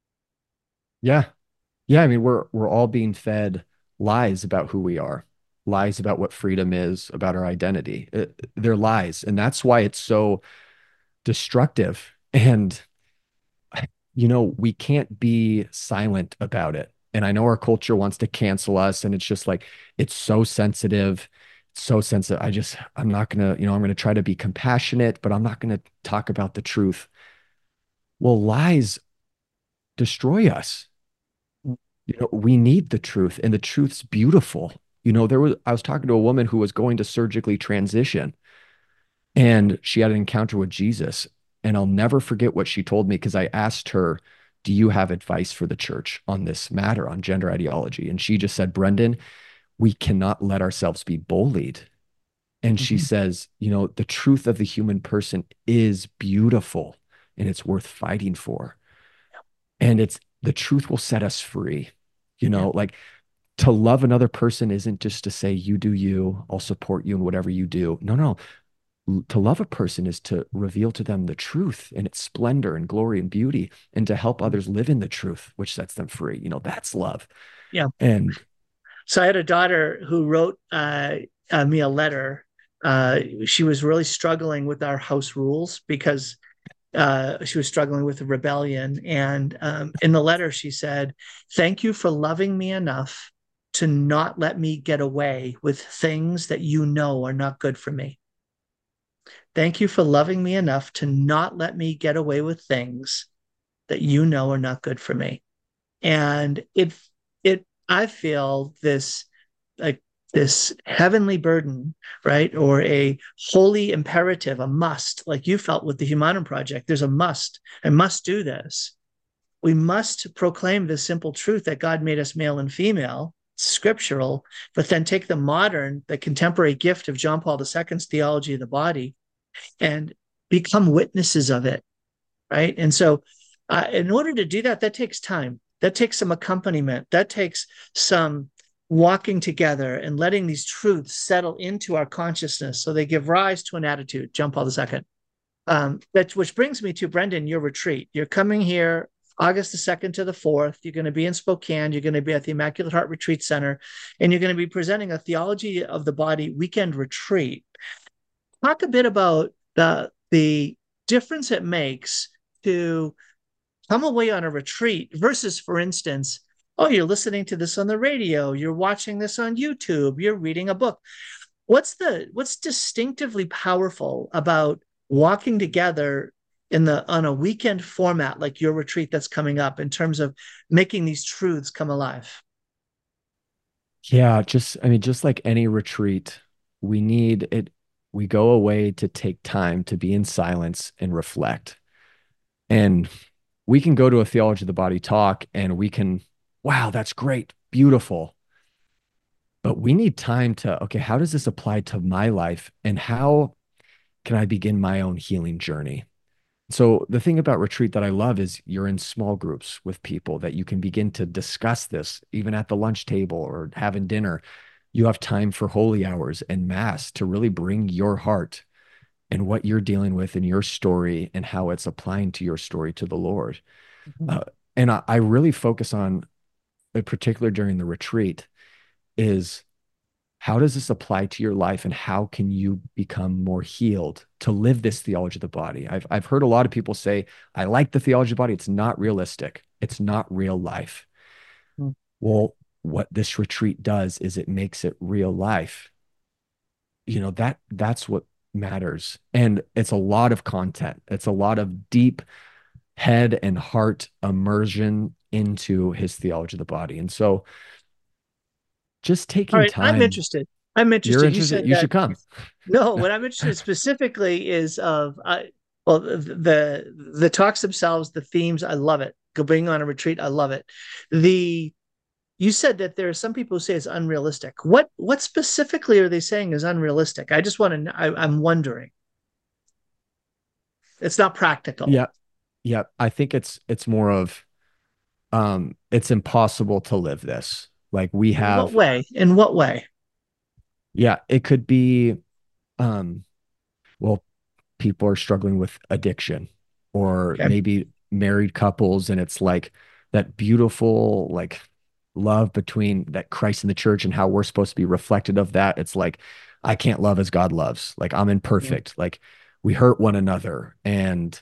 Yeah. Yeah. I mean, we're, we're all being fed lies about who we are, lies about what freedom is, about our identity. It, they're lies. And that's why it's so destructive. And, you know, we can't be silent about it. And I know our culture wants to cancel us, and it's just like, it's so sensitive, so sensitive. I just, I'm not going to, you know, I'm going to try to be compassionate, but I'm not going to talk about the truth. Well, lies destroy us. You know, we need the truth, and the truth's beautiful. You know, there was, I was talking to a woman who was going to surgically transition, and she had an encounter with Jesus. And I'll never forget what she told me, because I asked her, do you have advice for the church on this matter, on gender ideology? And she just said, Brendan, we cannot let ourselves be bullied. And she Mhm. says, you know, the truth of the human person is beautiful, and it's worth fighting for. And it's, the truth will set us free. You know, like, to love another person isn't just to say, you do you, I'll support you in whatever you do. No, no. To love a person is to reveal to them the truth and its splendor and glory and beauty, and to help others live in the truth, which sets them free. You know, that's love. Yeah. And So I had a daughter who wrote uh, uh, me a letter. Uh, she was really struggling with our house rules because uh, she was struggling with a rebellion. And um, in the letter, she said, thank you for loving me enough to not let me get away with things that you know are not good for me. Thank you for loving me enough to not let me get away with things that you know are not good for me. And it, it, I feel this, like, this heavenly burden, right? Or a holy imperative, a must, like you felt with the Humanum Project. There's a must. I must do this. We must proclaim this simple truth that God made us male and female, scriptural, but then take the modern, the contemporary gift of John Paul the Second's theology of the body and become witnesses of it, right? And so uh, in order to do that, that takes time. That takes some accompaniment. That takes some walking together and letting these truths settle into our consciousness so they give rise to an attitude, John Paul the Second. Um, that, which brings me to, Brendan, your retreat. You're coming here August the second to the fourth. You're going to be in Spokane. You're going to be at the Immaculate Heart Retreat Center, and you're going to be presenting a Theology of the Body weekend retreat. Talk a bit about the, the difference it makes to come away on a retreat versus, for instance, oh, you're listening to this on the radio, you're watching this on YouTube, you're reading a book. What's the what's distinctively powerful about walking together in the on a weekend format like your retreat that's coming up, in terms of making these truths come alive? yeah, just, I mean, just like any retreat, we need it. We go away to take time to be in silence and reflect. And we can go to a Theology of the Body talk and we can, wow, that's great, beautiful. But we need time to, okay, how does this apply to my life? And how can I begin my own healing journey? So the thing about retreat that I love is you're in small groups with people that you can begin to discuss this, even at the lunch table or having dinner. You have time for holy hours and mass to really bring your heart and what you're dealing with in your story and how it's applying to your story to the Lord. Mm-hmm. Uh, and I, I really focus on, in particular during the retreat, is how does this apply to your life, and how can you become more healed to live this theology of the body? I've, I've heard a lot of people say, I like the theology of the body. It's not realistic. It's not real life. Mm-hmm. Well, what this retreat does is it makes it real life. You know, that that's what matters. And it's a lot of content. It's a lot of deep head and heart immersion into his theology of the body. And so just taking All right, time. I'm interested. I'm interested. You're interested. You, said you that, should come. No, what I'm interested in specifically is of, uh, Well, the the talks themselves, the themes, I love it. Go being on a retreat, I love it. The You said that there are some people who say it's unrealistic. What what specifically are they saying is unrealistic? I just want to. I, I'm wondering. It's not practical. Yeah. Yeah. I think it's it's more of um it's impossible to live this. Like we In what have, way? In what way? yeah, it could be um well, people are struggling with addiction, or Okay. maybe married couples, and it's like that beautiful like love between that Christ and the church and how we're supposed to be reflected of that. It's like I can't love as God loves. Like I'm Mhm. imperfect. Like we hurt one another. And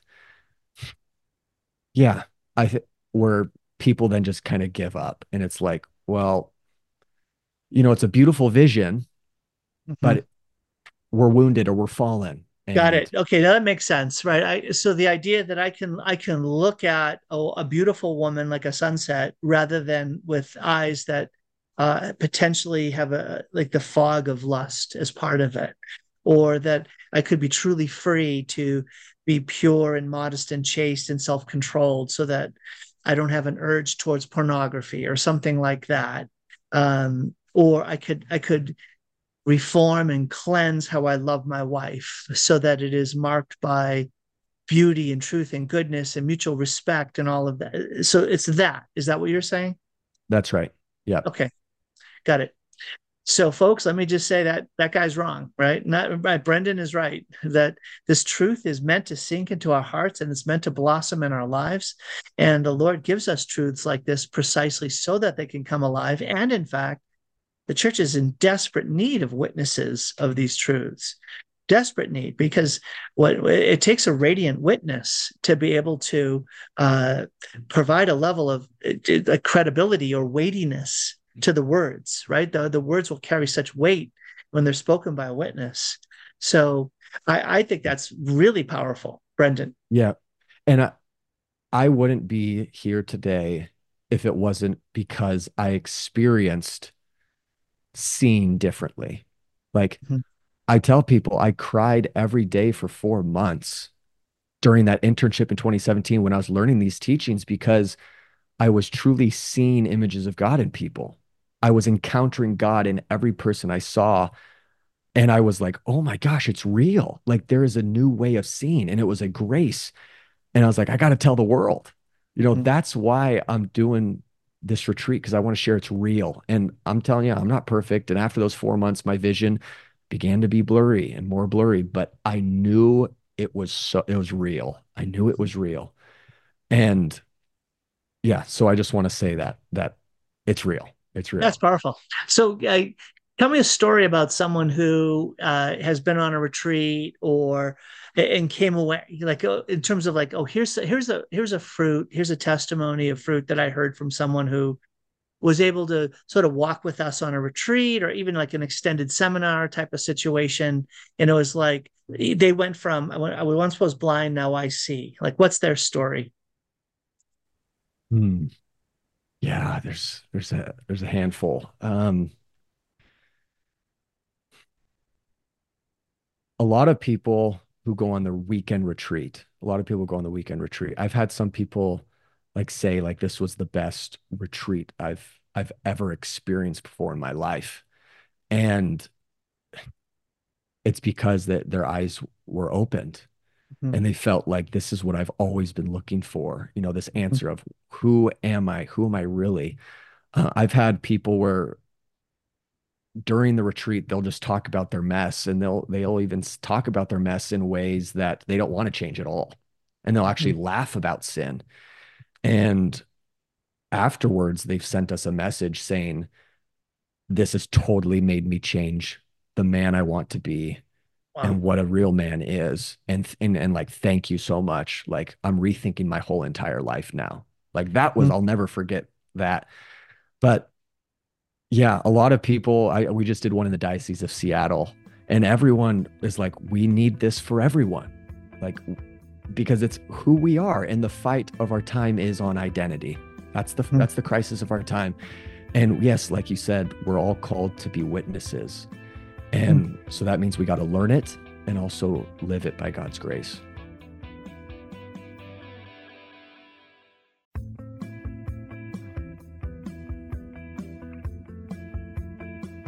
yeah, I think where people then just kind of give up, and it's like, well, you know, it's a beautiful vision, Mhm. but we're wounded or we're fallen. Got And it. Okay, now that makes sense, right? I, so the idea that I can I can look at a, a beautiful woman like a sunset rather than with eyes that uh, potentially have a like the fog of lust as part of it, or that I could be truly free to be pure and modest and chaste and self-controlled, so that I don't have an urge towards pornography or something like that. Um, or I could I could reform and cleanse how I love my wife so that it is marked by beauty and truth and goodness and mutual respect and all of that. So it's that. Is that what you're saying? that's right. Yeah. Okay, got it. So, folks, let me just say that that guy's wrong, right? Not right. Brendan is right that this truth is meant to sink into our hearts and it's meant to blossom in our lives. And the Lord gives us truths like this precisely so that they can come alive. And in fact, the church is in desperate need of witnesses of these truths. Desperate need, because what it takes a radiant witness to be able to uh, provide a level of uh, credibility or weightiness to the words, right? The, the words will carry such weight when they're spoken by a witness. So I, I think that's really powerful, Brendan. Yeah. And I, I wouldn't be here today if it wasn't because I experienced seeing differently. Like Mhm. I tell people I cried every day for four months during that internship in twenty seventeen when I was learning these teachings, because I was truly seeing images of God in people. I was encountering God in every person I saw. And I was like, oh my gosh, it's real. Like there is a new way of seeing. And it was a grace. And I was like, I got to tell the world. You know, Mhm. that's why I'm doing this retreat, because I want to share it's real. And I'm telling you, I'm not perfect. And after those four months, my vision began to be blurry and more blurry, but I knew it was so, it was real. I knew it was real. And yeah, so I just want to say that, that it's real. It's That's real. powerful. So, uh, tell me a story about someone who uh, has been on a retreat or and came away like uh, in terms of like, oh, here's a, here's a here's a fruit, here's a testimony of fruit that I heard from someone who was able to sort of walk with us on a retreat or even like an extended seminar type of situation. And it was like they went from I once was blind, now I see. Like, what's their story? Hmm. Yeah, there's there's a there's a handful. Um, a lot of people who go on the weekend retreat, a lot of people go on the weekend retreat. I've had some people like say like this was the best retreat I've I've ever experienced before in my life. And it's because that their eyes were opened Mhm. and they felt like this is what I've always been looking for. You know, this answer of who am I? Who am I really? Uh, I've had people where during the retreat they'll just talk about their mess, and they'll they'll even talk about their mess in ways that they don't want to change at all, and they'll actually Mhm. laugh about sin. And afterwards they've sent us a message saying this has totally made me change the man I want to be Wow. and what a real man is, and and and like thank you so much, like I'm rethinking my whole entire life now. Like that was, Mhm. I'll never forget that. But yeah, a lot of people, I we just did one in the Diocese of Seattle, and everyone is like, we need this for everyone. Like, because it's who we are, and the fight of our time is on identity. That's the Mhm. that's the crisis of our time. And yes, like you said, we're all called to be witnesses. Mhm. And so that means we got to learn it and also live it by God's grace.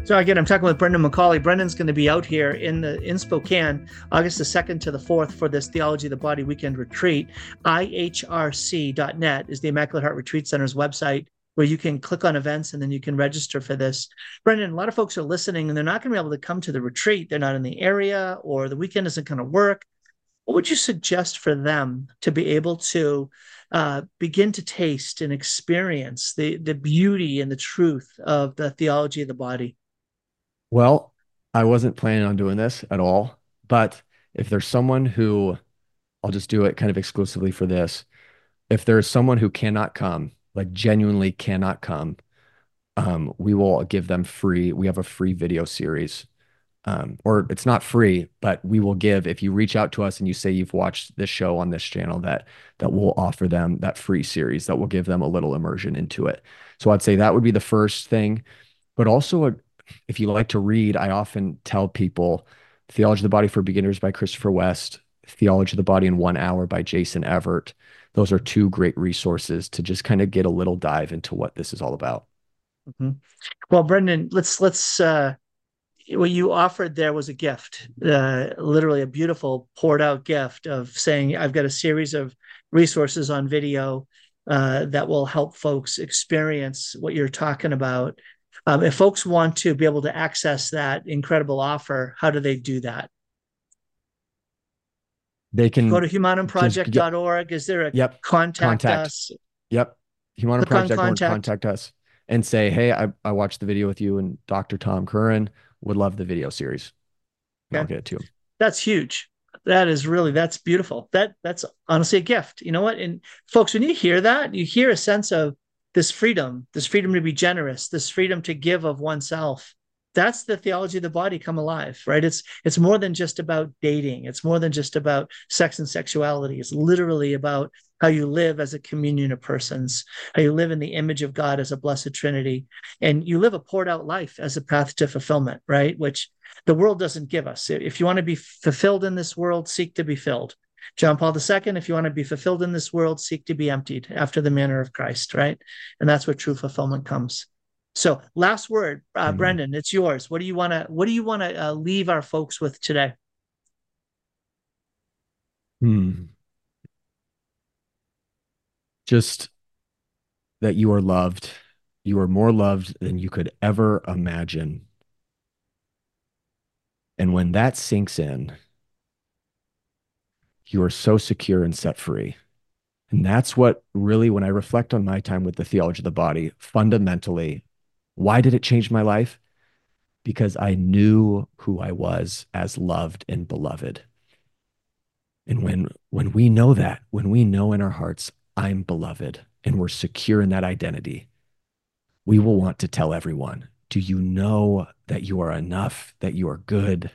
So again, I'm talking with Brendan McCauley. Brendan's going to be out here in the in Spokane, August the second to the fourth for this Theology of the Body weekend retreat. I H R C dot net is the Immaculate Heart Retreat Center's website, where you can click on events and then you can register for this. Brendan, a lot of folks are listening and they're not going to be able to come to the retreat. They're not in the area, or the weekend isn't going to work. What would you suggest for them to be able to uh, begin to taste and experience the, the beauty and the truth of the theology of the body? Well, I wasn't planning on doing this at all, but if there's someone who, I'll just do it kind of exclusively for this. If there's someone who cannot come, like genuinely cannot come, um, we will give them free. We have a free video series, um, or it's not free, but we will give, if you reach out to us and you say you've watched this show on this channel, that that we'll offer them that free series that will give them a little immersion into it. So I'd say that would be the first thing, but also a, if you like to read, I often tell people Theology of the Body for Beginners by Christopher West, Theology of the Body in One Hour by Jason Evert. Those are two great resources to just kind of get a little dive into what this is all about. Mm-hmm. Well, Brendan, let's, let's, uh, what you offered there was a gift, uh, literally a beautiful poured out gift of saying, I've got a series of resources on video uh, that will help folks experience what you're talking about. Um, if folks want to be able to access that incredible offer, how do they do that? They can go to humanum project dot org. Is there a yep, contact, contact us? Yep. humanum project dot org, contact us and say, hey, I, I watched the video with you and Doctor Tom Curran, would love the video series. Okay. I'll get it to him. That's huge. That is really, that's beautiful. That That's honestly a gift. You know what? And folks, when you hear that, you hear a sense of this freedom, this freedom to be generous, this freedom to give of oneself. That's the theology of the body come alive, right? It's it's more than just about dating. It's more than just about sex and sexuality. It's literally about how you live as a communion of persons, how you live in the image of God as a blessed Trinity, and you live a poured out life as a path to fulfillment, right? Which the world doesn't give us. If you want to be fulfilled in this world, seek to be filled. John Paul the Second, if you want to be fulfilled in this world, seek to be emptied after the manner of Christ, right? And that's where true fulfillment comes. So last word, uh, mm-hmm. Brendan, it's yours. What do you want to, what do you want to uh, leave our folks with today? Hmm. Just that you are loved. You are more loved than you could ever imagine. And when that sinks in, you are so secure and set free. And that's what really, when I reflect on my time with the Theology of the Body, fundamentally, why did it change my life? Because I knew who I was as loved and beloved. And when, when we know that, when we know in our hearts, I'm beloved, and we're secure in that identity, we will want to tell everyone, do you know that you are enough, that you are good?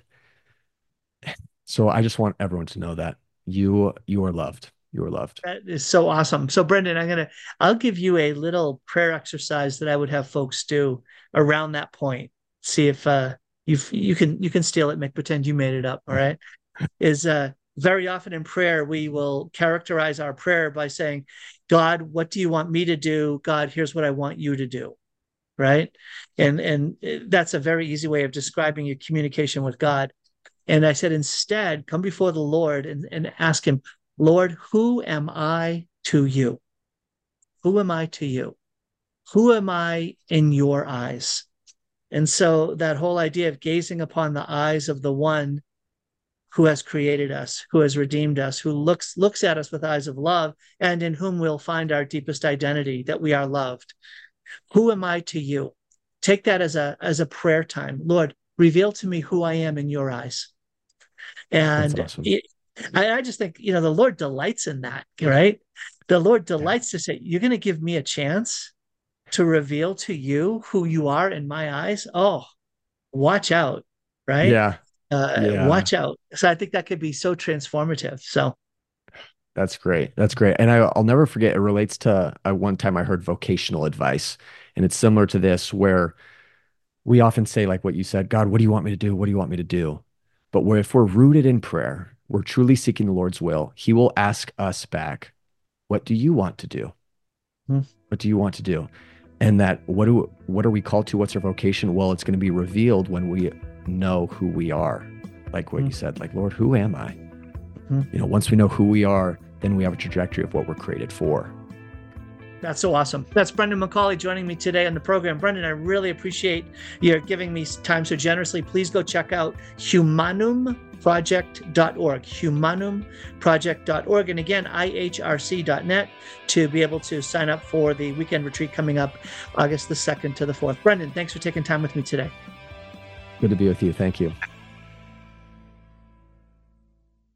So I just want everyone to know that you, you are loved. You are loved. That is so awesome. So Brendan, I'm going to, I'll give you a little prayer exercise that I would have folks do around that point. See if uh, you you can, you can steal it, Mick, pretend you made it up. All right. Is uh, very often in prayer, we will characterize our prayer by saying, God, what do you want me to do? God, here's what I want you to do. Right. And, and that's a very easy way of describing your communication with God. And I said, instead, come before the Lord and, and ask him, Lord, who am I to you? Who am I to you? Who am I in your eyes? And so that whole idea of gazing upon the eyes of the one who has created us, who has redeemed us, who looks, looks at us with eyes of love, and in whom we'll find our deepest identity, that we are loved. Who am I to you? Take that as a, as a prayer time. Lord, reveal to me who I am in your eyes. And That's awesome. it, I, I just think, you know, the Lord delights in that, right? The Lord delights yeah. to say, you're going to give me a chance to reveal to you who you are in my eyes. Oh, watch out, right? Yeah. Uh, yeah. Watch out. So I think that could be so transformative. So that's great. That's great. And I, I'll never forget, it relates to uh, one time I heard vocational advice, and it's similar to this, where we often say, like what you said, God, what do you want me to do? What do you want me to do? But where, if we're rooted in prayer, we're truly seeking the Lord's will, he will ask us back, what do you want to do? Hmm. What do you want to do? and that what do what are we called to? What's our vocation? Well, it's going to be revealed when we know who we are. Like what mm-hmm. you said, like, Lord, who am I? Mm-hmm. You know, once we know who we are, then we have a trajectory of what we're created for. That's so awesome. That's Brendan McCauley joining me today on the program. Brendan, I really appreciate your giving me time so generously. Please go check out humanum project dot org, humanum project dot org. And again, I H R C dot net to be able to sign up for the weekend retreat coming up August the second to the fourth. Brendan, thanks for taking time with me today. Good to be with you. Thank you.